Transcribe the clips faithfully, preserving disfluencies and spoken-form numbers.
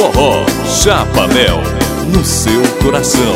Forró Chapa Mel, no seu coração.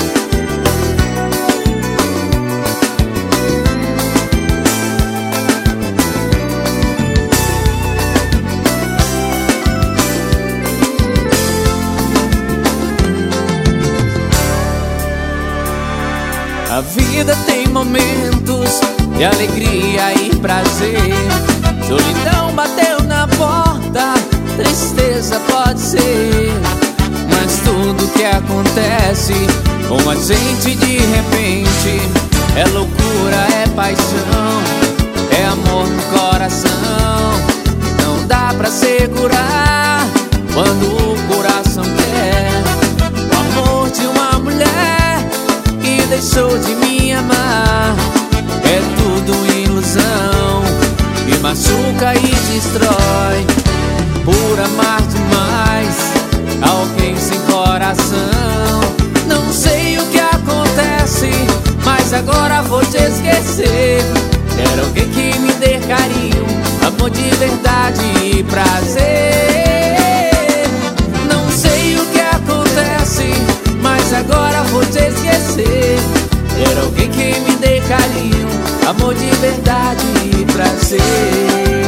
A vida tem momentos de alegria e prazer. Solidão bateu na porta, tristeza pode ser. Mas tudo que acontece com a gente de repente é loucura, é paixão, é amor no coração. Não dá pra segurar quando o coração quer. O amor de uma mulher que deixou de me amar é tudo ilusão, me machuca e destrói. Por amar demais alguém sem coração. Não sei o que acontece, mas agora vou te esquecer. Quero alguém que me dê carinho, amor de verdade e prazer. Não sei o que acontece, mas agora vou te esquecer. Quero alguém que me dê carinho, amor de verdade e prazer.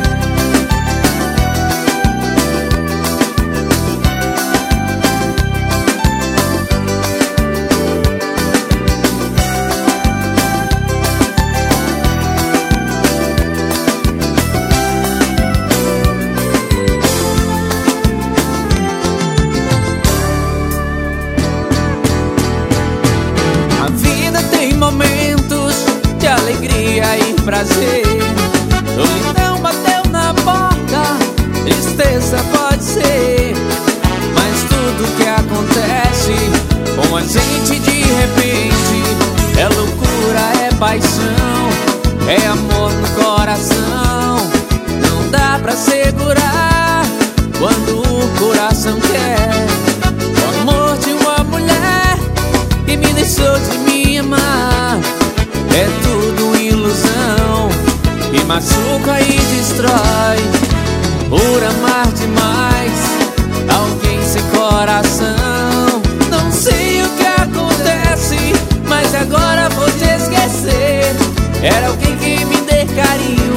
Momentos de alegria e prazer. Solidão bateu na porta, tristeza pode ser. Mas tudo que acontece com a gente de repente é loucura, é paixão, é amor no coração. Não dá pra segurar quando o coração quer. O amor de uma mulher que me deixou de me amar é tudo ilusão, me machuca e destrói. Por amar demais alguém sem coração. Não sei o que acontece, mas agora vou te esquecer. Era alguém que me dê carinho,